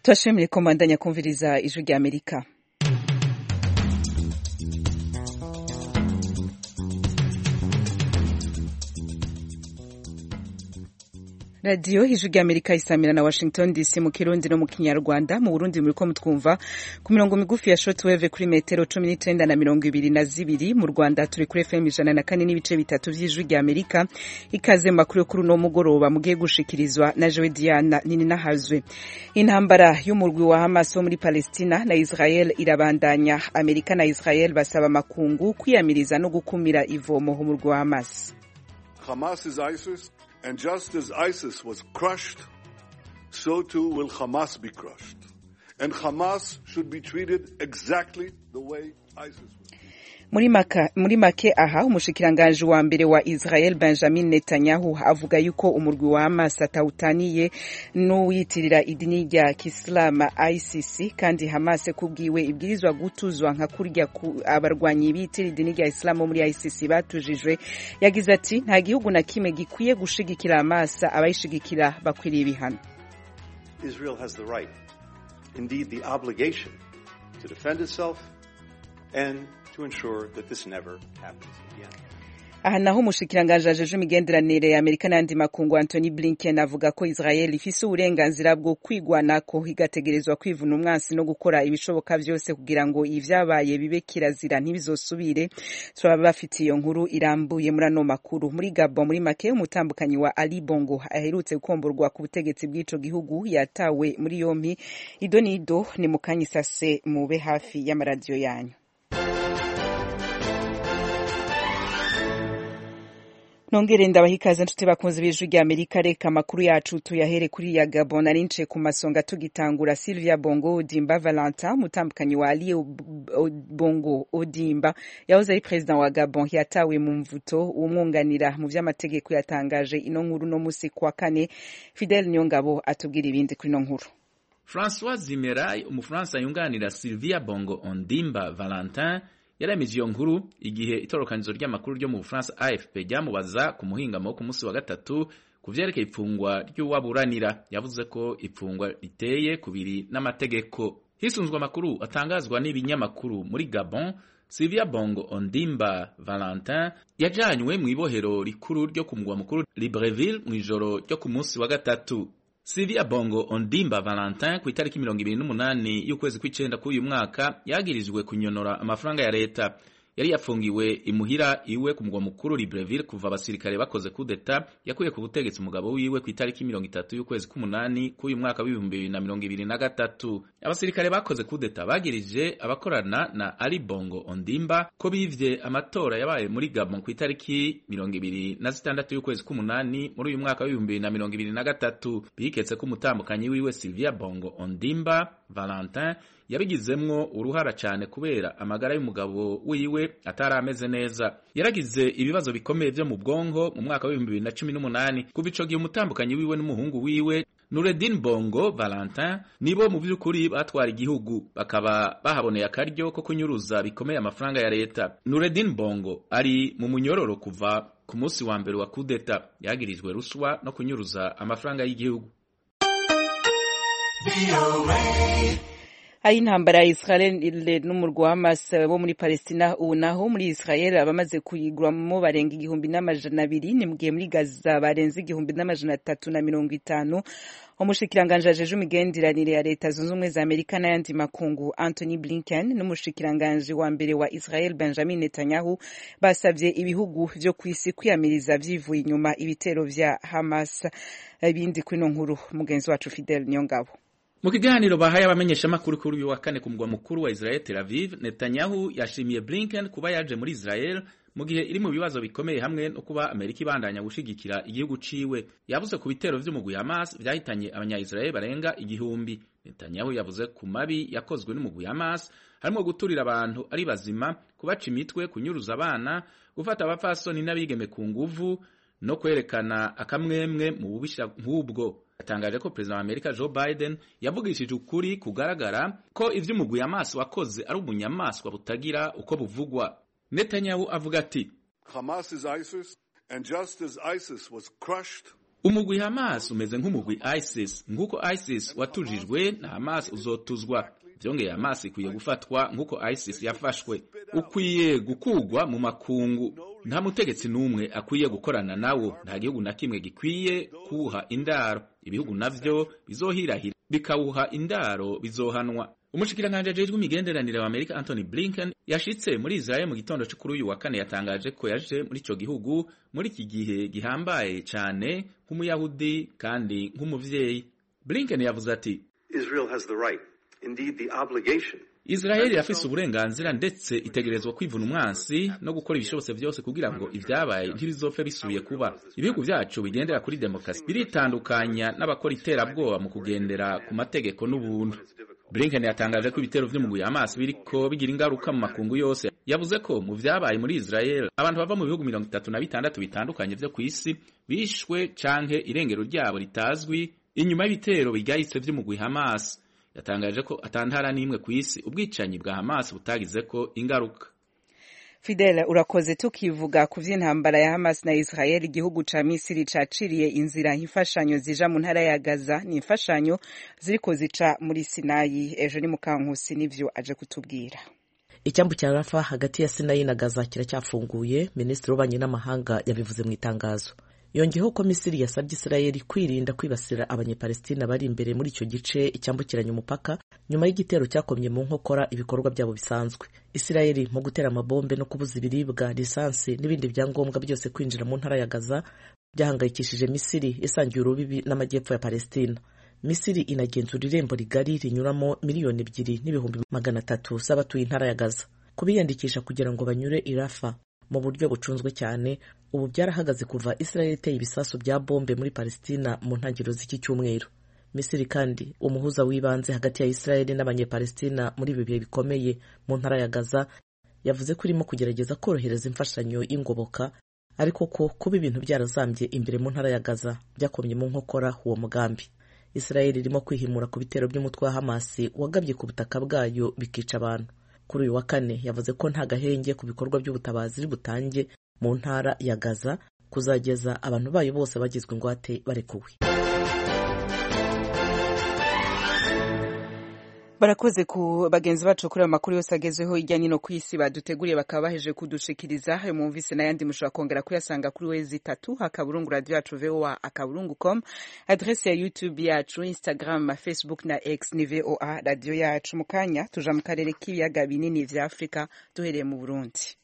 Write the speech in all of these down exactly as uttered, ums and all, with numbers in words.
Turashimire ko mbandanya kumviriza ijwi rya Amerika. Radio ijwi rya Amerika isamira na Washington D C mu Kirundi no mu Kinyarwanda. Mu Burundi muriko mutwumva ku mirongo migufi ya shortwave kuri metero cumi n'icenda na mirongo ibiri na zibiri. Mu Rwanda turi kuri F M ijana na kane n'ibice bitatu vy'ijwi rya Amerika. Ikaze mu makuru kuri no mugoroba mugiye gushikirizwa na Joe Diana nini nahazwe. Intambara y'umurwi wa Hamas wo muri Palestina na Israel irabandanya. Amerika na Israel basaba makungu kwiyamiriza no gukumira ivomo mu murwi wa Hamas. Hamas is ISIS. And just as ISIS was crushed, so too will Hamas be crushed. And Hamas should be treated exactly the way ISIS was. Muri maka muri make aha umushikiranganje wa mbere wa Israel Benjamin Netanyahu avuga yuko umurwi wa Hamas atawutaniye n'uwitirira idini rya Islam I C C kandi Hamas kubwiwe ibwirizwa gutuzwa nka kurya abarwanyi bitira idini rya Islam muri I C C batujijwe. Yagize ati nta gihugu na kimwe gikwiye gushigikira Hamas, abayishigikira bakwiriye ibihano. Israel has the right, indeed the obligation, to defend itself and to ensure that this never happens again. Aha naho umushikiranganje ajeje imigenderanire ya Amerika n'andi makungu Anthony Blinken avuga ko Israel ifise uburenganzira bwo kwigwanako igategerezwa kwivuna umwansi no gukora ibishoboka vyose kugira ngo ivyabaye bibe kirazira ntibizosubire. Turaba bafite iyo nkuru irambuye muri ano makuru. Muri Gabon muri make umutambukanyi wa Ali Bongo aherutse gukomborwa ku butegetsi bw'ico gihugu yatawe muri yompi. Idonido ni mukanyisase mube hafi y'amaradiyo yanyu. Nongere ndabahikaze nshuti bakunze b'ijwi rya Amerika. Reka makuru yacu tuyahere kuri ya Gabon. Arince ku masonga tugitangura. Sylvia Bongo Odimba Valentin mutambukanyi wa Ali Bongo Odimba yahoze ari president wa Gabon yatawe mu mvuto. Umwunganira mu vy'amategeko yatangaje ino nkuru no musi kwa kane. Fidel Nyongabo atubwira ibindi kuri ino nkuru. François Zimeray umufaransa yunganira Sylvia Bongo Ondimba Valentin yaramije iyo nkuru igihe itorokanizo ry'amakuru ryo mu Bufaransa A F P ryamubaza ku muhingamo ku munsi wa gatatu kuvyerekeye ipfungwa ry'uwaburanira. Yavuze ko ipfungwa riteye kubiri n'amategeko. Hisunzwe amakuru atangazwa n'ibinyamakuru muri Gabon, Sylvia Bongo Ondimba Valentin yajanywe mu ibohero rikuru ryo ku mugwa mukuru Libreville mu ijoro ryo ku munsi wa gatatu. Sylvia Bongo Ondimba Valentin ku itariki mirongo ibiri n'umunani y'ukwezi kw'icenda k'uyu mwaka yagirijwe kunyonora amafaranga ya leta. Yari yafungiwe imuhira iwe ku mugwa mukuru Libreville kuva abasirikare bakoze kudeta yakuye ku butegetsi umugabo wiwe ku itariki mirongo itatu y'ukwezi k'umunani k'uyu mwaka w'ibihumbi bibiri na mirongo ibiri na gatatu. Abasirikare bakoze kudeta bagirije abakorana na Ali Bongo Ondimba ko bivye amatora yabaye muri Gabon ku itariki mirongo ibiri na zitandatu y'ukwezi k'umunani muri uyu mwaka w'ibihumbi bibiri na mirongo ibiri na gatatu. Biketse ko umutambukanyi wiwe Sylvia Bongo Ondimba Valentin yabigizemwo uruhara cyane kubera amagara y'umugabo wiwe atari ameze neza. Yaragize ibibazo bikomeye byo mu bwonko mu mwaka wa bibiri na cumi n'umunani. Kuva ico gihe umutambukanyi wiwe n'umuhungu wiwe Noureddin Bongo Valentin nibo mu by'ukuri batwara igihugu, bakaba bahaboneye akaryo ko kunyuruza bikomeye amafaranga ya leta. Noureddin Bongo ari mu munyororo kuva ku munsi wa mbere wa kudeta. Yagirijwe ruswa no kunyuruza amafaranga y'igihugu. Hari intambara ya Israel n'umurwi wa Hamas bo muri Palestina. Ubu naho muri Israel abamaze kuyiguramo barenga igihumbi n'amajana abiri, ni mugihe muri Gaza barenze igihumbi n'amajana atatu na mirongo itanu. Umushikiranganje ajeje imigenderanire ya leta zunze ubumwe za Amerika n'ayandi makungu Anthony Blinken n'umushikiranganje wa mbere wa Israel Benjamin Netanyahu basavye ibihugu vyo kwisi kwiyamiriza vyivuye inyuma ibitero vya Hamas. Ibindi kwino nkuru mugenzi wacu Fidel Nyongabo. Mu kiganiro bahaye abamenyesha makuru kuri uyu wa kane ku mugwa mukuru wa Israel Tel Aviv, Netanyahu yashimiye Blinken kuba yaje muri Israel mu gihe iri mu bibazo bikomeye hamwe no kuba Amerika ibandanya gushigikira igihugu ciwe. Yavuze ku bitero vy'umugwi Hamas vyahitanye abanya-Israel barenga igihumbi. Netanyahu yavuze ku mabi yakozwe n'umugwi Hamas harimo guturira abantu ari bazima, kubaca imitwe, kunyuruza abana, gufata abapfasoni n'abigeme ku nguvu no kwerekana akamwemwe mu bubisha nk'ubwo. Yatangaje ko President wa Amerika Joe Biden yavugishije ukuri kugaragara ko ivy'umugwi Hamas wakoze ari ubunyamaswa butagira uko buvugwa. Netanyahu avuga ati Hamas is ISIS, and just as ISIS was crushed, umugwi Hamas umeze nk'umugwi ISIS, nk'uko ISIS watujijwe na Hamas uzotuzwa. Vyongeye Hamas ikwiye gufatwa nk'uko ISIS yafashwe. Ukwiye gukugwa mu makungu. Nta mutegetsi n'umwe akwiye gukorana nawo, nta gihugu na kimwe gikwiye kuha indaro. Ibihugu navyo bizohirahira bikawuha indaro bizohanwa. Umushikiranganje ajejwe imigenderanire wa Amerika Anthony Blinken yashitse muri Israel mu gitondo cyo kuri uyu wa kane, yatangaje ko yaje muri ico gihugu muri iki gihe gihambaye cyane nk'umuyahudi kandi nk'umuvyeyi. Blinken yavuze ati, Israel has the right, indeed the obligation. Israel yafise uburenganzira ndetse itegerezwa kwivuna umwansi no gukora ibishobotse byose kugira ngo ivyabaye ntibizopfe bisubiye kuba. Ibihugu vyacu bigendera kuri demokrasi biritandukanya n'abakora iterabwoba mu kugendera ku mategeko n'ubuntu. Blinken yatangaje ko ibitero vy'umugwi Hamas biriko bigira ingaruka mu makungu yose. Yavuze ko mu vyabaye muri Israel abantu bava mu bihugu mirongo itatu na bitandatu bitandukanye vyo kw'isi bishwe canke irengero ryabo ritazwi inyuma y'ibitero bigayitse vy'umugwi Hamas. Yatangaje ko atantara n'imwe kw'isi ubwicanyi bwa Hamas butagize ko ingaruka. Fidel, urakoze. Tukivuga ku vy'intambara ya Hamas na Israel, igihugu ca Misiri caciriye inzira imfashanyo zija mu ntara ya Gaza, ni imfashanyo ziriko zica muri Sinayi. Ejo ni Mukankusi nivyo aje kutubwira. Icyambu cya Rafa hagati ya Sinayi na Gaza kiracyafunguye, Minisitiri w'Ububanyi n'Amahanga yabivuze mu itangazo. Yongeyeho ko Misiri yasabye Israeli kwirinda kwibasira abanyepalestina bari imbere muri icyo gice icyambukiranya umupaka nyuma y'igitero cyakomye mu nkokora ibikorwa byabo bisanzwe. Israeli mu gutera amabombe no kubuza ibiribwa, lisansi n'ibindi byangombwa byose kwinjira mu ntara ya Gaza byahangayikishije Misiri isangiye urubibi n'amajyepfo ya Palestina. Misiri inagenzura irembo rigari rinyuramo miliyoni ebyiri n'ibihumbi magana atatu z'abatuye intara ya Gaza. Kubiyandikisha kugira ngo banyure i Rafa mu buryo bucunzwe cyane ubu byarahagaze kuva Israel iteye ibisasu bya bombe muri Palestina mu ntangiriro z'iki cyumweru. Misiri kandi umuhuza w'ibanze hagati ya Israel n'abanyepalestina muri ibi bihe bikomeye mu ntara ya Gaza yavuze ko irimo kugerageza korohereza imfashanyo y'ingoboka, ariko ko kuba ibintu byarazambye imbere mu ntara ya Gaza byakomye mu nkokora uwo mugambi. Israel irimo kwihimura ku bitero by'umutwe wa Hamas wagabye ku butaka bwayo bikica abantu. Kuri uyu wa kane yavuze ko nta gahenge ku bikorwa by'ubutabazi butange mu ntara ya Gaza kuzageza abantu bayo bose bagizwe ingwate barekuwe. Barakoze ku bagenzi bacu kuri amakuru yose agezeho ijyanye no kwisi baduteguriye bakaba baheje kudushikiriza. Hayo mumvise n'ayandi mushobora kongera kuyasanga kuri wezi itatu akaburungu radio yacu V O A akaburungu com, adresse ya YouTube yacu, Instagram, Facebook na X ni V O A radio yacu. Mukanya tuja mu karere k'ibiyaga binini vya Afrika duhereye mu Burundi.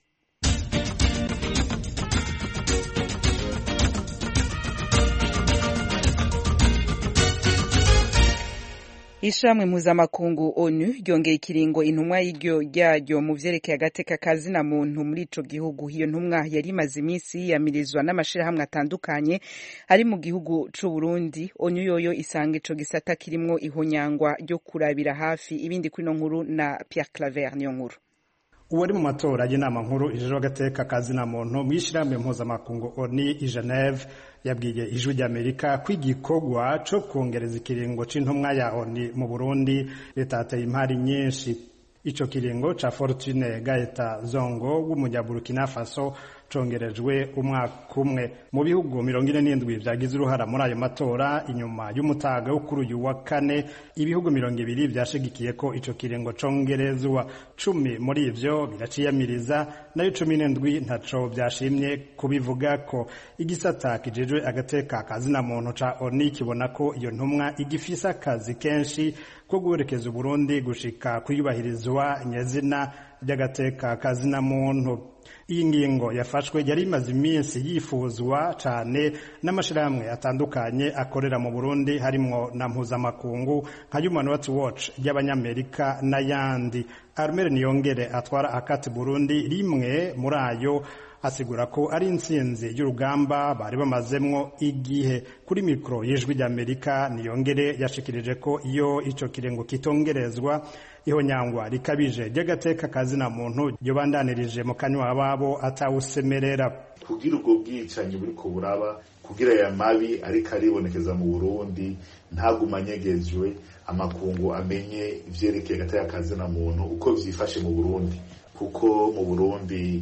Ishamwe mpuzamakungu ONU ryongeye ikiringo intumwa y'iryo ryaryo mu vyerekeye agateka kazina muntu muri ico gihugu. Iyo ntumwa yari imaze iminsi yiyamirizwa n'amashirahamwe atandukanye ari mu gihugu c'u Burundi. ONU yoyo isanga ico gisata kirimwo ihonyangwa ryo kurabira hafi. Ibindi kwino nkuru na Pierre Claver niyo nkuru. Uwari mu matora y'inama nkuru ijoro agateka kazina muntu mw'ishiramwe mpuzamakungu ONU i Geneve yabwiye ijwi ry'Amerika kw'igikorwa co kongereza ikiringo c'intumwa ya ONU mu Burundi letateye impari nyinshi. Ico kiringo ca Fortune Gaeta Zongo w'umunyaburukina Faso congerejwe umwaka umwe. Mu bihugu mirongo ine n'indwi vyagize uruhara muri ayo matora inyuma y'umutaga wo kuri uyu wa kane, ibihugu mirongo ibiri vyashigikiye ko ico kiringo congerezwa. Cumi muri ivyo biraciyamiriza, nayo cumi n'indwi ntaco vyashimye kubivuga ko. Igisata kijejwe agateka kazina muntu ca ONU kibona ko iyo ntumwa igifisa akazi kenshi ko guherekeza Burundi gushika kuyubahirizwa nyezina ry'agateka kazina muntu. Iyi ngingo yafashwe yari imaze iminsi yifuzwa cyane n'amashirahamwe atandukanye akorera mu Burundi harimwo na mpuzamakungu nka Human Rights Watch y'Abanyamerika n'ayandi. Armel Niyongere atwara akati Burundi rimwe muri ayo asigura ko ari intsinzi y'urugamba bari bamazemwo igihe. Kuri mikro y'ijwi ry'Amerika Niyongere yashikirije ko iyo ico kirengo kitongerezwa ihonyangwa rikabije ry'agateka kazina muntu yobandanirije mu kanywa babo atawusemerera. Kugira ubwo bwicanyi buri ko buraba, kugira ya mabi ariko aribonekeza mu Burundi ntagumanyegejwe, amakungu amenye ivyerekeye agateka kazina muntu uko vyifashe mu Burundi, kuko mu Burundi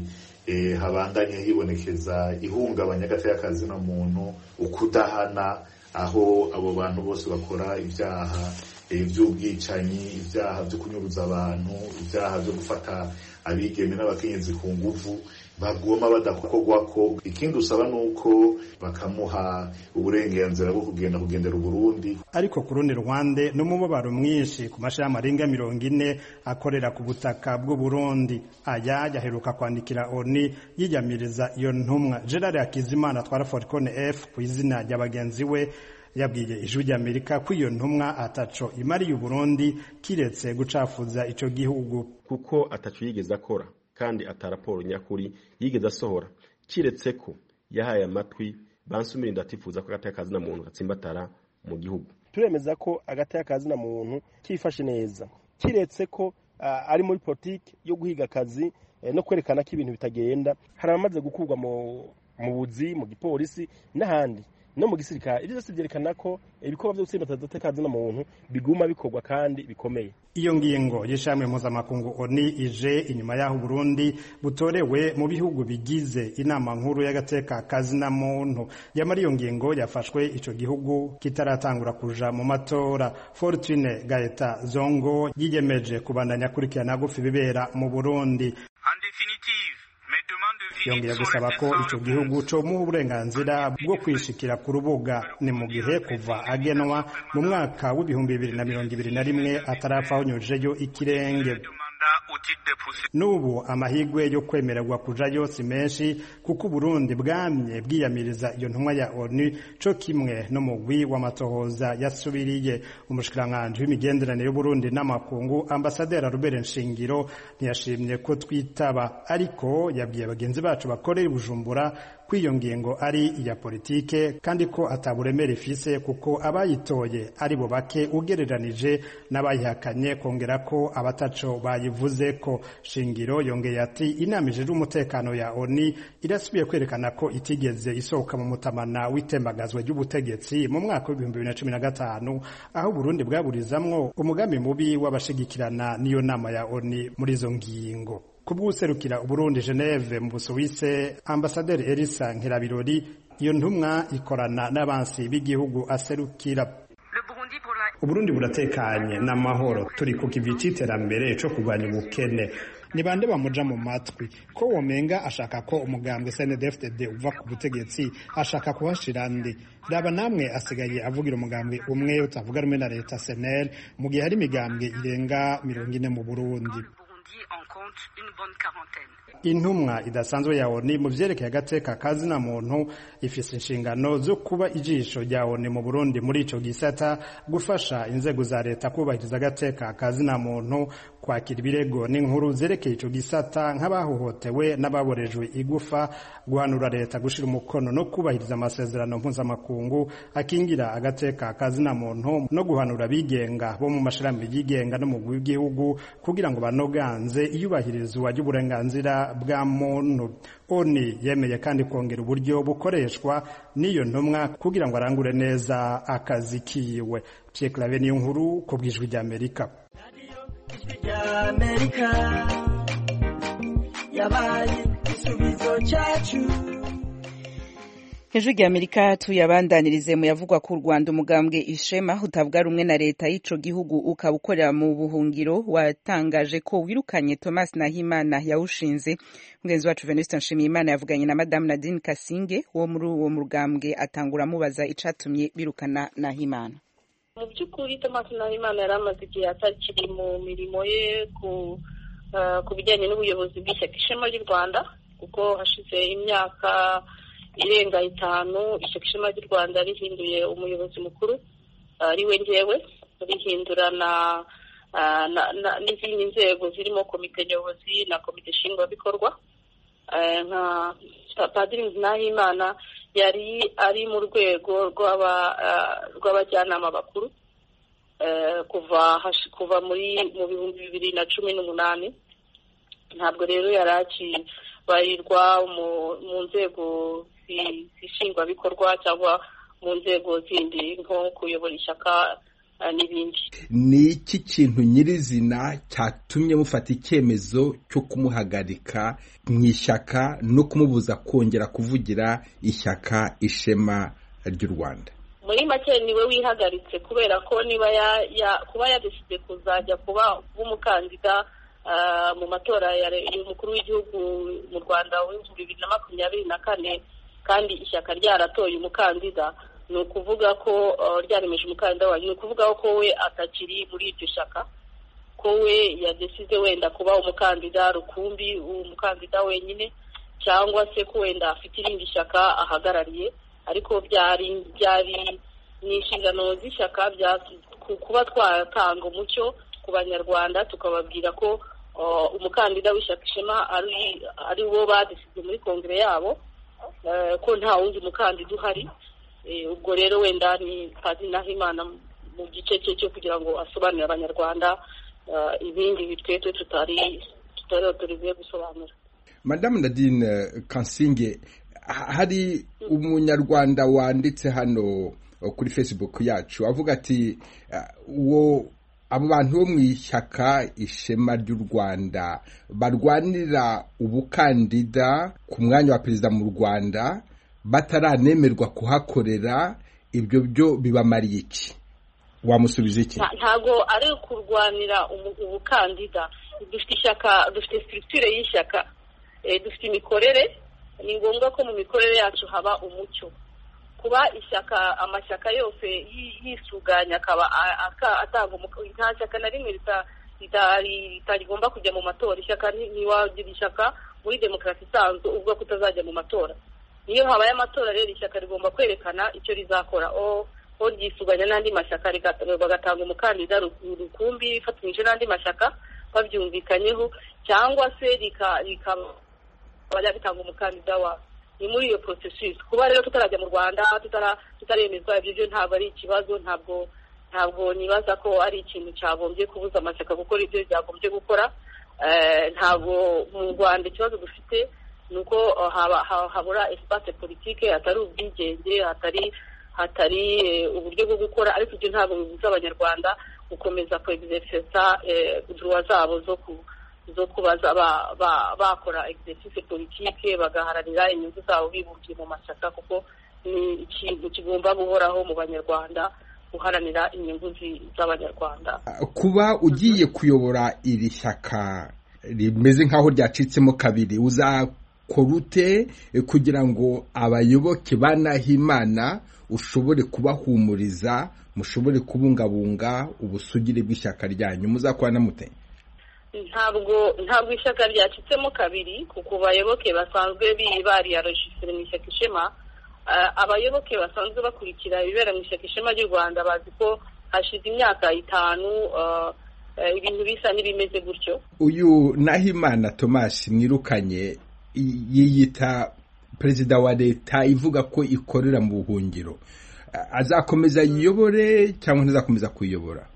eh, habandanye hibonekeza ihungabanya gateka na muntu ukudahana aho abo bantu bose bakora ibyaha ivy'ubwicanyi, ibyaha byo kunyuruza abantu, ibyaha byo gufata abigeme n'abakenyezi ku nguvu bagoma badakogwako. Ikindi usaba nuko bakamuha uburenganzira bwo kugenda kugendera Burundi. Ariko ku rundi ruhande n'umubabaro mwinshi ku mashirahamwe arenga mirongo ine akorera ku butaka bw'u Burundi. Aya yaheruka kwandikira O N U yiyamiriza iyo ntumwa. Gerard Hakizimana twara Forcone F ku izina rya bagenzi we yabwiye Ijwi ry'Amerika ko iyo ntumwa ataco imariye u Burundi kiretse gucafuza ico gihugu, kuko ataco yigeze akora kandi ataraporo nyakuri yigeze asohora, kiretse ko yahaye amatwi bansumira ndatifuza ko agateka na muntu gatsimbatara mu gihugu. Turemeza ko agateka na muntu kifashe neza, kiretse ko uh, ari muri politiki yo guhiga akazi eh, no kwerekana ko ibintu bitagenda. Hari abamaze gukurwa mu mu buzi, mu gipolisi n'ahandi no mu gisirikare. Ibyo byose byerekana ko ibikorwa byo gutsinda agateka na muntu biguma bikorwa kandi bikomeye. Iyo ngingo y'ishamwe mpuzamakungu O N U ije inyuma y'aho Burundi butorewe mu bihugu bigize inama nkuru y'agateka na muntu. Yamara iyo ngingo yafashwe ico gihugu kitaratangura kuja mu matora. Fortune Gaeta Zongo yiyemeje kubandanya kurikirana gufi bibera mu Burundi. Yongeye gusaba ko ico gihugu co mu uburenganzira bwo kwishikira ku rubuga ni mu gihe kuva agenwa mu mwaka w'ibihumbi bibiri na mirongo ibiri na rimwe atarapfa honyujeyo ikirenge. Nubu amahigwe yo kwemererwa kujayo si menshi kuko Burundi bwamye bwiyamiriza iyo ntumwa ya O N U co kimwe no mugwi w'amatohoza yasubiriye. Umushikiranganje w'imigenderanire y'u Burundi n'amakungu Ambasaderi Robert Nshingiro ntiyashimye ko twitaba, ariko yabwiye bagenzi bacu bakorera Bujumbura kwiyo ngingo ari iya politike kandi ko ataburemere ifise kuko abayitoye ari bo bake ugereranije n'abayihakanye, kongera ko abataco bayivuze ko. Shingiro yongeye ati inama ijejwe umutekano ya O N U irasubiye kwerekana ko itigeze isohoka mu mutamana w'itembagazwa ry'ubutegetsi mu mwaka w'ibihumbi bibiri na cumi na gatanu aho Burundi bwaburizamwo umugambi mubi w'abashigikirana n'iyo nama ya O N U muri izo ngingo. Kubwuserukira Burundi Geneve mu Busuwise, Ambasaderi Elisa Nkirabirori, iyo ntumwa ikorana n'abansi b'igihugu aserukira. Uburundi buratekanye n'amahoro, turi ku kivi c'iterambere co kurwanya ubukene. Ni bande bamuja mu matwi ko womenga ashaka ko umugambwe C N D D F D D uva ku butegetsi, ashaka kuhashira ndi. Raba namwe asigaye avugira umugambwe umwe utavuga rumwe na leta C N L mu gihe hari imigambwe irenga mirongo ine mu Burundi. Intumwa idasanzwe ya O N U mu vyerekeye agateka kazina muntu ifise inshingano zo kuba ijisho rya O N U mu Burundi muri ico gisata, gufasha inzego za leta kubahiriza agateka kazina muntu, kwakira ibirego n'inkuru zerekeye ico gisata nk'abahohotewe n'ababorejwe igufa, guhanura leta gushira umukono no kubahiriza amasezerano mpuzamakungu akingira agateka kazina muntu, no guhanura abigenga bo mu mashirahamwe yigenga no mu gihugu kugira ngo banoganze iyubahirizwa ry'uburenganzira bwa muntu. O N U yemeye kandi kongera uburyo bukoreshwa n'iyo ntumwa kugira ngo arangure neza akazi kiwe. Pierre Claver niyo nkuru ku bw'Ijwi ry'Amerika. Amerika yabaye isubizo cyacu. Ijwi ry'Amerika tuyabandanirize mu yavugwa ku Rwanda. Umugambwe Ishema utavuga rumwe na leta y'ico gihugu ukabukorera mu buhungiro watangaje ko wirukanye Thomas Nahimana yawushinze. Mugenzi wacu Venuste Nshimiyimana yavuganye na Madame Nadine Kasinge wo muri uwo mugambwe atangura amubaza icatumye birukana Nahimana. Mu by'ukuri Thomas Nahimana yari amaze igihe atakiri mu mirimo ye ku uh, ku bijyanye n'ubuyobozi bw'ishyaka Ishema ry'u Rwanda, kuko hashize imyaka irenga itanu ishyaka Ishema ry'u Rwanda rihinduye umuyobozi mukuru ari we ngewe, rihindura na n'izindi nzego zirimo komite nyobozi na komite nshingwabikorwa. Nka Padiri Nahimana yari ari mu rwego rw'abajyanama bakuru kuva kuva muri mu bihumbi bibiri na cumi n'umunani. Ntabwo rero yari akibarirwa mu nzego zishingwabikorwa cyangwa mu nzego zindi nko kuyobora ishyaka n'ibindi. Ni iki kintu nyirizina cyatumye mufata icyemezo cyo kumuhagarika mu ishyaka no kumubuza kongera kuvugira ishyaka Ishema ry'u Rwanda? Muri make niwe wihagaritse kubera ko niba ya, ya kuba yadeside kuzajya kuba umukandida uh, mu matora y'umukuru w'igihugu mu Rwanda w'ibihumbi bibiri na makumyabiri na kane kandi ishyaka ryaratoye umukandida, ni ukuvuga ko uh, ryaremeje umukandida wanyu, ni ukuvuga ko we atakiri muri iryo shyaka, ko we yadeside wenda kuba umukandida rukumbi, umukandida wenyine, cyangwa se ko wenda afite irindi shyaka ahagarariye. Ariko byari byari ni inshingano z'ishyaka bya kuba twatanga umucyo ku banyarwanda tukababwira ko uh, umukandida w'ishyaka Ishema ari ari wo badeside muri kongere yabo, uh, ko nta wundi mukandida uhari. E, ubwo rero wenda ni Padiri Nahimana mu gice cye cyo kugira ngo asobanurire abanyarwanda uh, ibindi bitwetwe tutari tutari autorize gusobanura. Madame Nadine Kansinge, hari umunyarwanda wanditse hano kuri Facebook yacu avuga ati uwo abo bantu bo mu ishyaka Ishema ry'u Rwanda barwanira ubukandida ku mwanya wa perezida mu Rwanda bataranemerwa kuhakorera, ibyo byo bibamariye iki? Wamusubiza iki? Ntago ari kurwanira ubukandida. Dufite ishyaka, dufite structure y'ishyaka, e, dufite imikorere. Ni ngombwa ko mu mikorere yacu haba umucyo. Kuba ishyaka amashyaka yose yisuganya akaba atanga nta shyaka na rimwe ritagomba kujya mu matora. Ishyaka ntiwagira ishyaka muri demokarasi isanzwe ubwo kutazajya mu matora. Niyo habaye amatora rero ishyaka rigomba kwerekana icyo rizakora, o o ryisuganya n'andi mashyaka bagatanga umukandida rukumbi ifatanyije n'andi mashyaka babyumvikanyeho, cyangwa se rikaba bajya bitanga umukandida wa. Ni muri iyo processus. Kuba rero tutarajya mu Rwanda tutara tutaremezwa ibyo byo ntabwo ari ikibazo, ntabwo ntabwo nibaza ko ari ikintu cyagombye kubuza amashyaka gukora ibyo byagombye gukora. Eh, ntabwo mu Rwanda ikibazo dufite nuko habura espace politique, hatari ubwigenge, hatari hatari uburyo bwo gukora, ariko ibyo ntabwo bibuza abanyarwanda gukomeza ko exercisa droit zabo zo ku zo kubaza bakora exercice politique, bagaharanira inyungu zabo bibumbiye mu mashyaka, kuko ni ikintu kigomba guhoraho mu banyarwanda, guharanira inyungu z'abanyarwanda. Kuba ugiye kuyobora iri shyaka rimeze nk'aho ryacitsemo kabiri, uzakorute kugira ngo abayoboke ba Nahimana ushobore kubahumuriza, mushobore kubungabunga ubusugire bw'ishyaka ryanyu, muzakorana mute? Ntabwo ntabwo ishyaka ryacitsemo kabiri, kuko abayoboke basanzwe bariyarojistre mu ishyaka Ishema. Abayoboke basanzwe bakurikira ibibera mu ishyaka Ishema ry'u Rwanda bazi ko hashize imyaka itanu ibintu bisa n'ibimeze gutyo. Uyu Nahimana Thomas mwirukanye yiyita perezida wa leta ivuga ko ikorera mu buhungiro, azakomeza yiyobore cyangwa ntazakomeza kuyobora?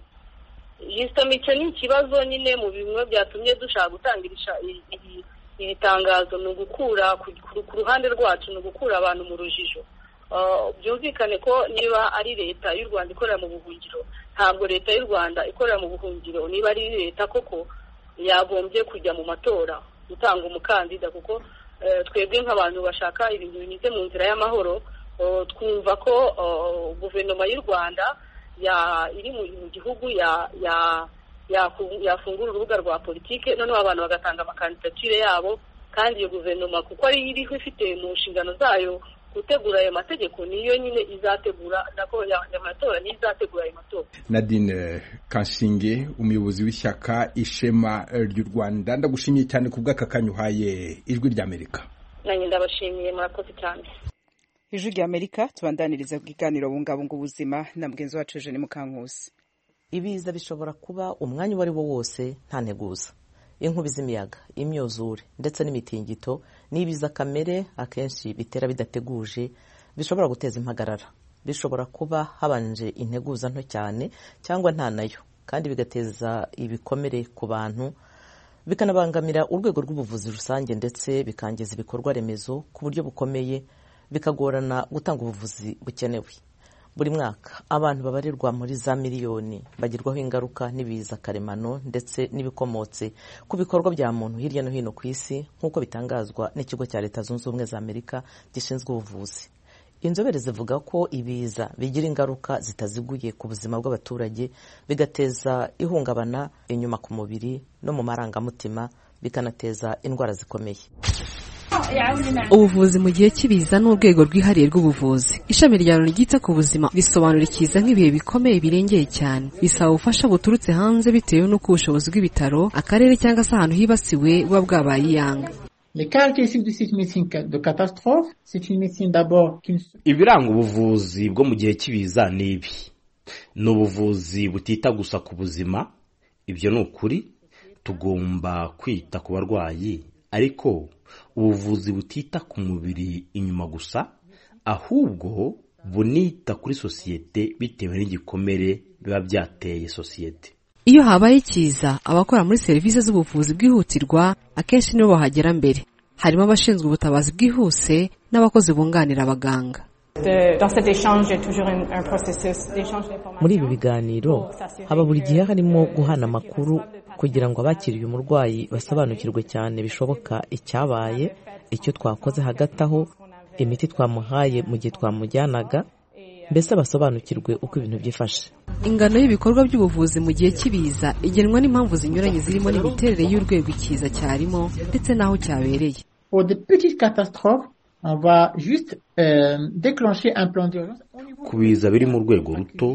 Icyo ni ikibazo nyine mu bimwe byatumye dushaka gutangirisha iri tangazo, ni ugukura ku ruhande rwacu, ni ugukura abantu mu rujijo. Byumvikane ko niba ari leta y'u Rwanda ikorera mu buhungiro, ntabwo leta y'u Rwanda ikorera mu buhungiro niba ari leta koko yagombye kujya mu matora gutanga umukandida, kuko twebwe nk'abantu bashaka ibintu binyuze mu nzira y'amahoro, twumva ko guverinoma y'u Rwanda ya iri mu gihugu ya ya yafungura urubuga rwa politike, noneho abantu bagatanga amakandidatire yabo, kandi iyo guverinoma kuko ari iriho ifite mu nshingano zayo gutegura ayo mategeko, niyo nyine izategura nako amatora niyo izategura ayo matora. Nadine Kansinge, umuyobozi w'ishyaka Ishema ry'u Rwanda, ndagushimiye cyane ku bw'akakanyu uhaye Ijwi ry'Amerika. Nanjye ndabashimiye, murakoze cyane. Ijwi ry'Amerika tubandaniriza ku kiganiro bungabunga ubuzima na mugenzi wacu Eugene Mukankusi. Ibiza bishobora kuba umwanya uwo ari wo wose nta nteguza. Inkubi z'imiyaga, imyuzure ndetse n'imitingito n'ibiza kamere akenshi bitera bidateguje, bishobora guteza impagarara. Bishobora kuba habanje integuza nto cyane cyangwa nta nayo, kandi bigateza ibikomere ku bantu, bikanabangamira urwego rw'ubuvuzi rusange ndetse bikangiza ibikorwa remezo ku buryo bukomeye, bikagorana gutanga ubuvuzi bukenewe. buri mwaka abantu babarirwa muri za miliyoni bagirwaho ingaruka n'ibiza karemano ndetse n'ibikomotse ku bikorwa bya muntu hirya no hino ku isi nk'uko bitangazwa n'ikigo cya Leta Zunze Ubumwe za Amerika gishinzwe ubuvuzi. Inzobere zivuga ko ibiza bigira ingaruka zitaziguye ku buzima bw'abaturage, bigateza ihungabana inyuma ku mubiri no mu marangamutima, bikanateza indwara zikomeye. Ubuvuzi mu gihe cy'ibiza ni urwego rwihariye rw'ubuvuzi. Ishami rya Loni ryita ku buzima risobanura ikiza nk'ibihe bikomeye birengeye cyane, bisaba ubufasha buturutse hanze bitewe n'uko ubushobozi bw'ibitaro, akarere cyangwa se ahantu hibasiwe buba bwabaye iyanga. Les caractéristiques de cette médecine de catastrophe, c'est une médecine d'abord qui... Ibiranga ubuvuzi bwo mu gihe cy'ibiza ni ibi. Ni ubuvuzi butita gusa ku buzima, ibyo ni ukuri, tugomba kwita ku barwayi, ariko ubuvuzi butita ku mubiri inyuma gusa, ahubwo bunita kuri sosiyete bitewe n'igikomere biba byateye sosiyete. Iyo habaye ikiza, abakora muri serivisi z'ubuvuzi bwihutirwa akenshi nibo bahagera mbere. Harimo abashinzwe ubutabazi bwihuse n'abakozi bunganira abaganga. Muri ibi biganiro haba buri gihe harimo guhana amakuru kugira ngo abakiriye umurwayi basobanukirwe cyane bishoboka icyabaye, icyo twakoze hagati aho, imiti twamuhaye mu gihe twamujyanaga, mbese basobanukirwe uko ibintu byifashe. Ingano y'ibikorwa by'ubuvuzi mu gihe cy'ibiza igenwa n'impamvu zinyuranye zirimo n'imiterere y'urwego ikiza cyarimo ndetse n'aho cyabereye. Pour de petites catastrophes, on va juste euh, déclencher un plan d'urgence. Kubiza biri mu rwego ruto,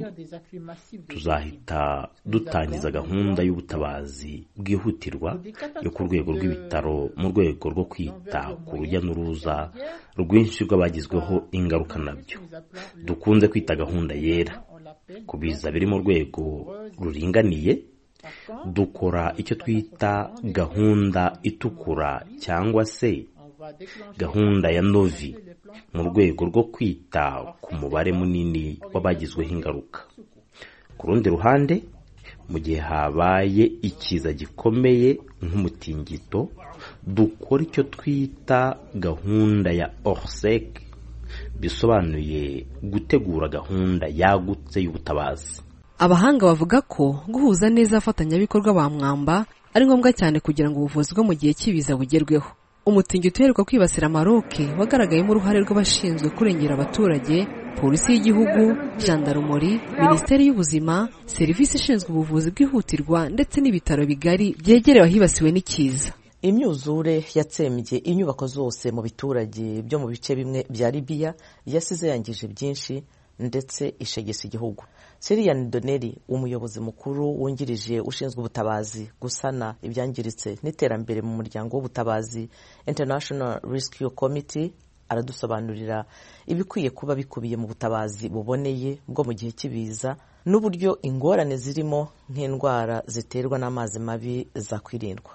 tuzahita dutangiza gahunda y'ubutabazi bwihutirwa yo ku rwego rw'ibitaro mu rwego rwo kwita ku rujya n'uruza rwinshi rw'abagizweho ingaruka nabyo. Dukunze kwita gahunda yera. Kubiza biri mu rwego ruringaniye, dukora icyo twita gahunda itukura cyangwa se gahunda ya novi mu rwego rwo kwita ku mubare munini w'abagizweho ingaruka. Ku rundi ruhande, mu gihe habaye ikiza gikomeye nk'umutingito, dukora icyo twita gahunda ya orsec, bisobanuye gutegura gahunda yagutse y'ubutabazi. Abahanga bavuga ko guhuza neza abafatanyabikorwa ba mwamba ari ngombwa cyane kugira ngo ubuvuzi bwo mu gihe cy'ibiza bugerweho. Umutingito uheruka kwibasira Maroc wagaragayemo uruhare rw'abashinzwe kurengera abaturage, polisi y'igihugu, gendarmerie, minisiteri y'ubuzima, serivisi ishinzwe ubuvuzi bwihutirwa ndetse n'ibitaro bigari byegerewe ahibasiwe n'ikiza. Imyuzure yatsembye inyubako zose mu biturage byo mu bice bimwe bya Libya, yasize yangije byinshi ndetse ishegesa igihugu. Sirian Doneri, umuyobozi mukuru wungirije ushinzwe ubutabazi, gusana ibyangiritse n'iterambere mu muryango w'ubutabazi International Rescue Committee, aradusobanurira ibikwiye kuba bikubiye mu butabazi buboneye bwo mu gihe cy'ibiza n'uburyo ingorane zirimo nk'indwara ziterwa n'amazi mabi zakwirindwa.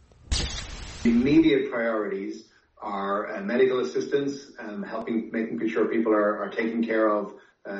Immediate priorities are uh, medical assistance, um, helping, making sure people are, are taken care of.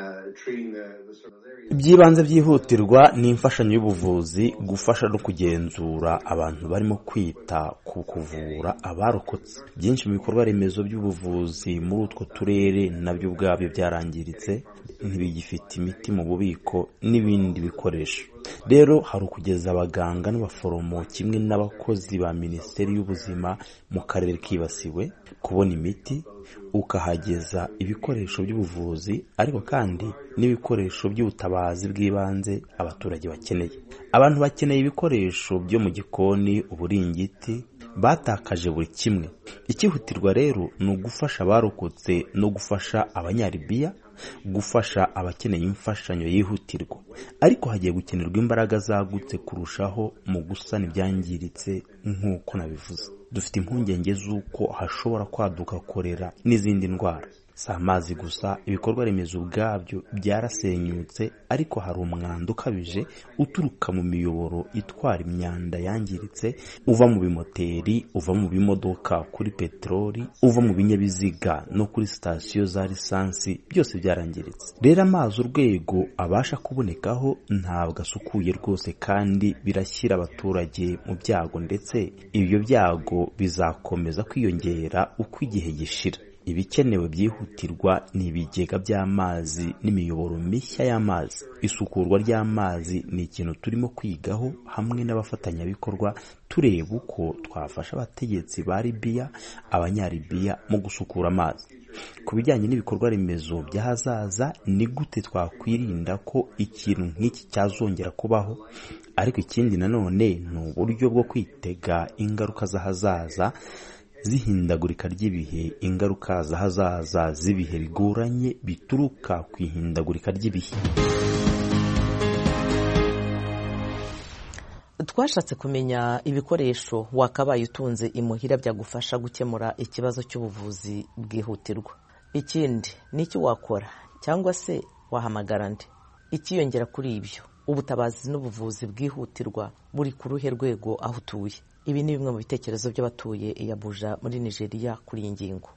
Ibyibanze byihutirwa ni imfashanyo y'ubuvuzi, gufasha no kugenzura abantu barimo kwita ku kuvura abarokotse. Byinshi mu bikorwa remezo by'ubuvuzi muri utwo turere nabyo ubwabyo byarangiritse, ntibigifite imiti mu bubiko n'ibindi bikoresho. Rero hari ukugeza abaganga n'abaforomo kimwe n'abakozi ba Minisiteri y'Ubuzima mu karere kibasiwe kubona imiti, ukahageza ibikoresho by'ubuvuzi ariko kandi n'ibikoresho by'ubutabazi bw'ibanze abaturage bakeneye. Abantu bakeneye ibikoresho byo mu gikoni, uburingiti, batakaje buri kimwe. Ikihutirwa rero ni ugufasha abarokotse no gufasha abanyalibiya, gufasha abakeneye imfashanyo yihutirwa. Ariko hagiye gukenerwa imbaraga zagutse kurushaho mu gusana ibyangiritse nk'uko nabivuze. Dufite impungenge z'uko hashobora kwaduka korera n'izindi ndwara. Si amazi gusa, ibikorwa remezo ubwabyo byarasenyutse, ariko hari umwanda ukabije uturuka mu miyoboro itwara imyanda yangiritse, uva mu bimoteri, uva mu bimodoka, kuri peteroli, uva mu binyabiziga no kuri sitasiyo za lisansi, byose byarangiritse. Rero amazi urwego abasha kubonekaho ntabwo asukuye rwose, kandi birashyira abaturage mu byago, ndetse ibyo byago bizakomeza kwiyongera uko igihe gishira. ibikenewe byihutirwa ni ibigega by'amazi n'imiyoboro mishya y'amazi. Isukurwa ry'amazi ni ikintu turimo kwigaho hamwe n'abafatanyabikorwa tureba uko twafasha abategetsi ba Libya, abanyalibiya mu gusukura amazi. Ku bijyanye n'ibikorwa remezo by'ahazaza, ni gute twakwirinda ko ikintu nk'iki cyazongera kubaho? Ariko ikindi nanone ni uburyo bwo kwitega ingaruka z'ahazaza z'ihindagurika ry'ibihe, ingaruka z'ahazaza z'ibihe bigoranye bituruka ku ihindagurika ry'ibihe. Twashatse kumenya ibikoresho wakabaye utunze imuhira byagufasha gukemura ikibazo cy'ubuvuzi bwihutirwa. Ikindi ni iki wakora cyangwa se wahamagara nde? Ikiyongera kuri ibyo, ubutabazi n'ubuvuzi bwihutirwa buri ku ruhe rwego aho utuye? Ibi ni bimwe mu bitekerezo by'abatuye i Abuja muri Nigeria kuri iyi ngingo.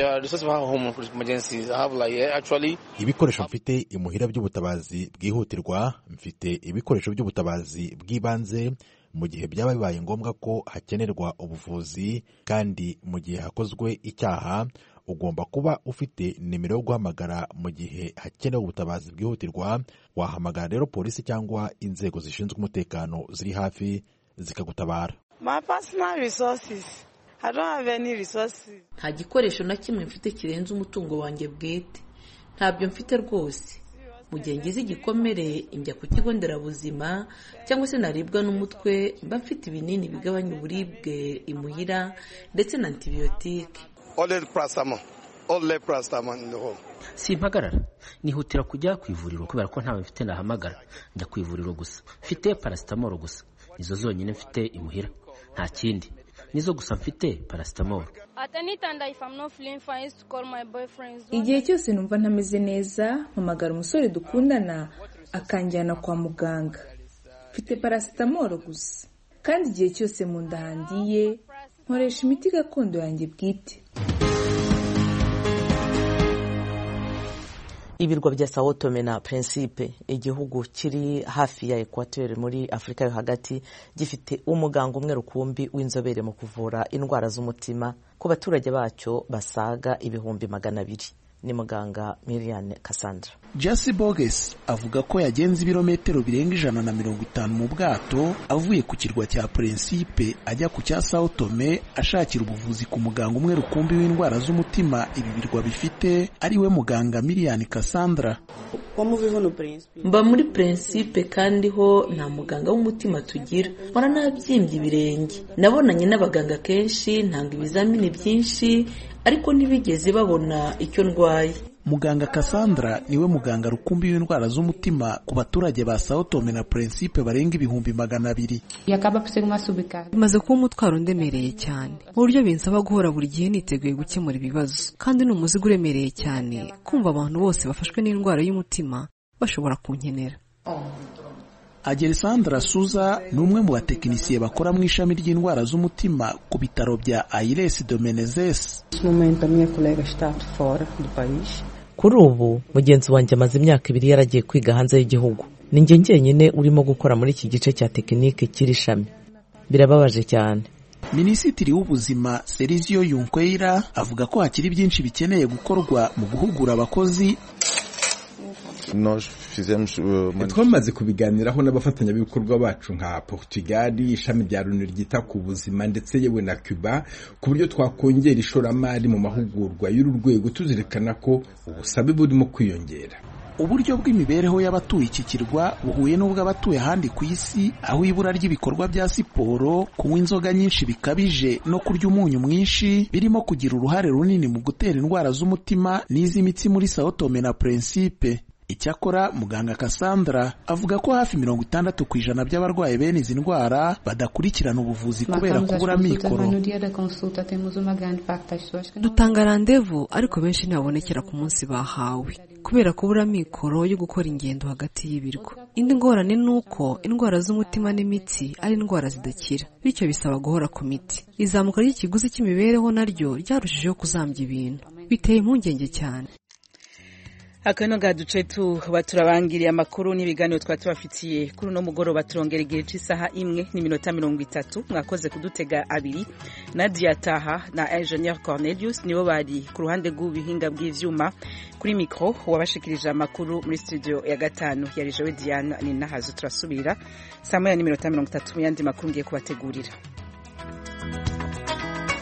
Ibikoresho mfite imuhira by'ubutabazi bwihutirwa, mfite ibikoresho by'ubutabazi bw'ibanze mu gihe byaba bibaye ngombwa ko hakenerwa ubuvuzi, kandi mu gihe hakozwe icyaha ugomba kuba ufite nimero yo guhamagara mu gihe hakenewe ubutabazi bwihutirwa. Wahamagara rero polisi cyangwa inzego zishinzwe umutekano ziri hafi zikagutabara. My personal resources. I don't have any resources. Nta gikoresho na kimwe mfite kirenze umutungo wanjye bwite. Ntabyo mfite rwose. Mu gihe ngize igikomere njya ku kigo nderabuzima, cyangwa se naribwa n'umutwe, mba mfite ibinini bigabanya uburibwe imuhira ndetse na antibiyotike. All paracetamol. All paracetamol in the home. Simpagarara, nihutira kujya ku ivuriro kubera ko ntawe mfite nahamagara. Njya ku ivuriro gusa. Mfite paracetamol gusa. Izo zonyine mfite imuhira. Nta kindi. Nizo gusa mfite paracetamol. Igihe cyose numva ntameze neza, mpamagara umusore dukundana akanjyana kwa muganga. Mfite paracetamol gusa. Kandi igihe cyose mu nda handiye, nkoresha imiti gakondo yanjye bwite. Ibirwa bya Sao Tome na Principe, igihugu kiri hafi ya Equateur muri Afrika yo hagati, gifite umuganga umwe rukumbi w'inzobere mu kuvura indwara z'umutima ku baturage bacyo basaga ibihumbi magana abiri. Ni muganga Miriam Cassandra. Jesse Boges avuga ko yagenze ibirometero birenga ijana na mirongo itanu mu bwato avuye ku kirwa cya Principe ajya ku cya Sao Tome ashakira ubuvuzi ku muganga umwe rukumbi w'indwara z'umutima ibi birwa bifite, ari we muganga Miriam Cassandra. Mba muri Principe kandi ho nta muganga w'umutima tugira. Mpora nabyimbye ibirenge. Nabonanye n'abaganga kenshi, ntanga ibizamini byinshi, ariko ntibigeze babona icyo ndwaye. Muganga Cassandra niwe muganga rukumbi w'indwara z'umutima ku baturage ba Sao Tome na Principe barenga ibihumbi magana abiri. Bimaze kuba umutwaro ndemereye cyane, mu buryo binsaba guhora buri gihe niteguye gukemura ibibazo, kandi ni umuzigo uremereye cyane kumva abantu bose bafashwe n'indwara y'umutima bashobora kunkenera. Agerisandra Suza ni umwe mu batekinisiye bakora mu ishami ry'indwara z'umutima ku bitaro bya Aires do Menezes. Kuri ubu mugenzi wanjye amaze imyaka ibiri yaragiye kwiga hanze y'igihugu. Ni njye njyenyine urimo gukora muri iki gice cya tekinike cy'iri shami. Birababaje cyane. Minisitiri w'ubuzima Sergio Junqueira avuga ko hakiri byinshi bikeneye gukorwa mu guhugura abakozi. Twamaze kubiganiraho n'abafatanyabikorwa bacu nka Portugal, ishami rya Loni ryita ku buzima ndetse yewe na Cuba, ku buryo twakongera ishoramari mu mahugurwa y'uru rwego, tuzirikana ko ubusabe burimo kwiyongera. Uburyo bw'imibereho y'abatuye iki kirwa buhuye n'ubw'abatuye ahandi ku isi, aho ibura ry'ibikorwa bya siporo, kunywa inzoga nyinshi bikabije no kurya umunyu mwinshi birimo kugira uruhare runini mu gutera indwara z'umutima n'iz'imitsi muri Sao Tome na Principe. Icyakora muganga Cassandra avuga ko hafi mirongo itandatu ku ijana by'abarwaye bene izi ndwara badakurikirana ubuvuzi kubera kubura mikoro. Dutanga randevu ariko benshi ntibabonekera ku munsi bahawe kubera kubura mikoro yo gukora ingendo hagati y'ibirwa. Indi ngorane ni uko indwara z'umutima n'imitsi ari indwara zidakira, bityo bisaba guhora ku miti. Izamuka ry'ikiguzi cy'imibereho naryo ryarushijeho kuzambya ibintu, biteye impungenge cyane. akano gaduce tu baturabangiriye amakuru n'ibiganiro twatubafitiye kuri no mugoroba turongera igihe cy'isaha imwe n'iminota mirongo itatu mwakoze kudutega abiri Nadia Taha na Engineer Cornelius nibo bari ku ruhande rw'ubihinga bw'ivyuma kuri micro wabashikirije amakuru muri studio ya gatanu yari Joe Diana ni nahazo turasubira saa moya n'iminota mirongo itatu mu yandi makuru ngiye kubategurira.